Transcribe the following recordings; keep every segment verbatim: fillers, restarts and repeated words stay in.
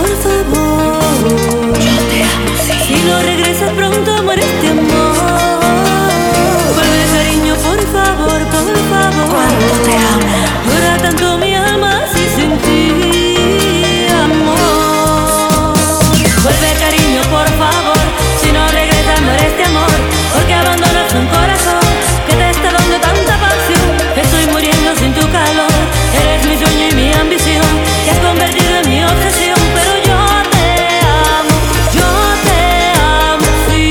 por favor. Yo te amo, sí. Si no regresas pronto, muere este amor. Vuelve, cariño, por favor, por favor. Cuánto te amo. Llora tanto mi alma si sin ti, amor. Vuelve, cariño, por favor. Si no regresas, muere este amor. Porque abandonas un corazón que te está dando tanta pasión. Estoy muriendo sin tu calor. Eres mi sueño y mi ambición, que has convertido en mi obsesión. Pero yo te amo, yo te amo, sí.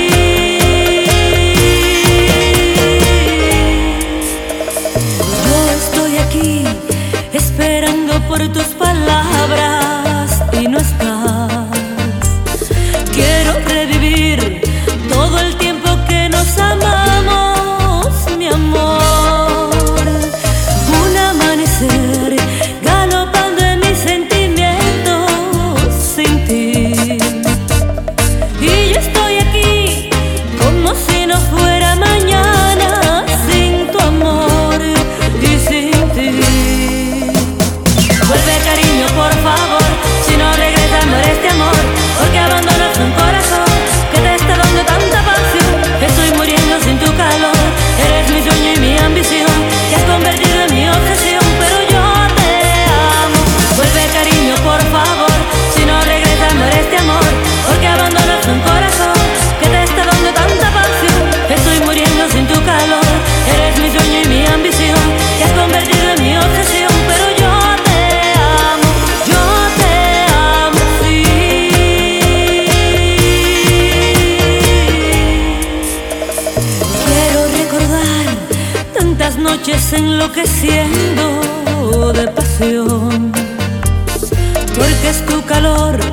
Yo estoy aquí esperando por tus palabras y no estás. Quiero revivir todo el tiempo que nos amamos, mi amor. Un amanecer galopando en mis sentimientos sin ti. Y yo estoy aquí como si no fuera mañana, sin tu amor y sin ti. Vuelve, cariño, por favor. Si no regresas, muere este amor. Porque abandonas un corazón que te está dando tanta pasión. Estoy muriendo sin tu calor. Eres mi sueño y mi ambición, que has convertido en mi obsesión. Pero yo te amo. Vuelve, cariño, por favor. Si no regresas, muere este amor. Porque abandonas un corazón que te está dando tanta pasión. Estoy muriendo sin tu calor. Eres mi sueño y mi ambición, que has convertido en mi obsesión. Pero yo te amo, yo te amo, sí. Quiero recordar tantas noches enloqueciendo de pasión, porque es tu calor